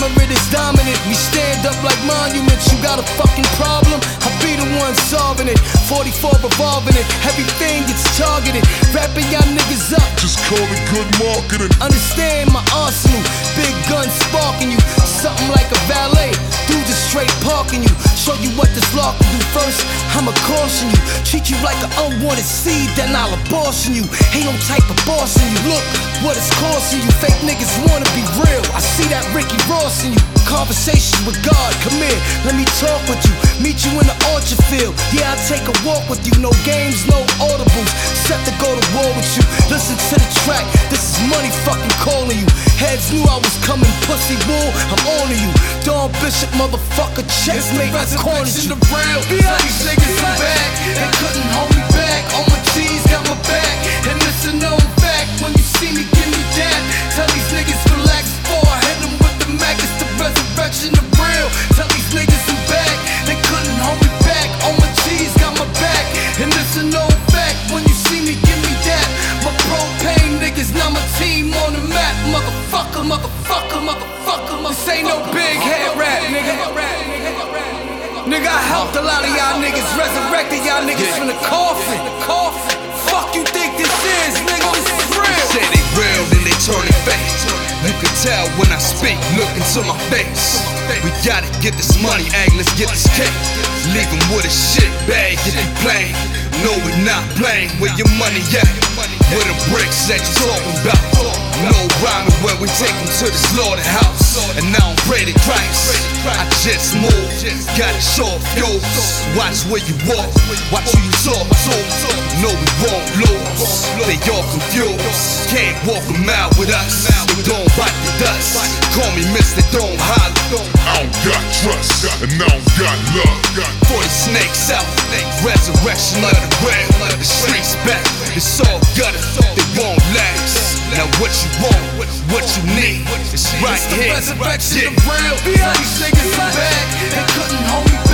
Tolerant is dominant. We stand up like monuments. You got a fucking problem? I'll be the one solving it. 44 revolving it. Everything gets targeted. Wrapping y'all niggas up. Just call it good marketing. Understand my arsenal. Big guns sparking you. Something like a valet. Dudes are straight parking you. Show you what this law can do first. I'ma caution you. Treat you like an unwanted seed, then I'll abortion you. Ain't no type of boss in you. Look what it's costing you. Fake niggas wanna be real. I see that Ricky Ross in you. Conversations with God, come here, let me talk with you. Meet you in the orchard field. Yeah, I'll take a walk with you. No games, no audibles. Set to go to war with you. Listen to the track. This is money fucking calling you. Heads knew I was coming, pussy bull. I'm on to you. Dawn Bishop, motherfucker, checkmate. I cornered you. The real, these niggas are back. They couldn't hold me back. All my G's got my back. And it's a known fact. When you see me, give me that. Tell these niggas relax before I hit them with the Mac. It's the resurrection of real. Tell these niggas I'm back. They couldn't hold me back. All my G's got my back. And it's a known fact. When you see me, give me that. My propane niggas, now my team on the map. Motherfucker, motherfucker, motherfucker. This ain't no big head rap, nigga. Nigga, I helped a lot of y'all niggas, resurrected y'all niggas from the coffin. Fuck you think this is, nigga? This is real. Say they real, then they turn it fake. You can tell when I speak, look into my face. We gotta get this money, ayy, let's get this cake. Leave him with a shit bag if you playin'. No, we not playing. Where your money at? Where the bricks that you talking about? No rhyming when we take them to the slaughterhouse. And I don't pray to Christ, I just move. Gotta show off yours. Watch where you walk, watch who you talk to. No, we won't lose. They all confused. Can't walk a mile with us. They don't bite the dust. Call me Mr. Don't Holler. I don't got trust, and I don't got love. 40 snakes out, resurrection of the real. The streets back, it's all gutter, they won't last. Now what you want, what you need, it's right here. Resurrection of real. These niggas are back. They couldn't hold me